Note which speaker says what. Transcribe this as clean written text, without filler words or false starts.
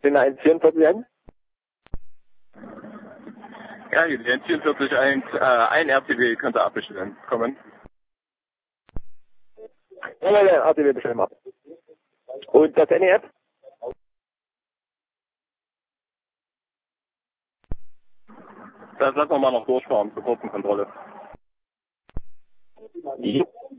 Speaker 1: Den 144
Speaker 2: Ja, hier, die 144.1, ein RTW könnt ihr abbestellen. Kommen.
Speaker 1: Ja, ATW bestellen wir ab. Und das NEF?
Speaker 2: Das lassen wir mal noch durchfahren zur kurzen Kontrolle.
Speaker 1: Jo.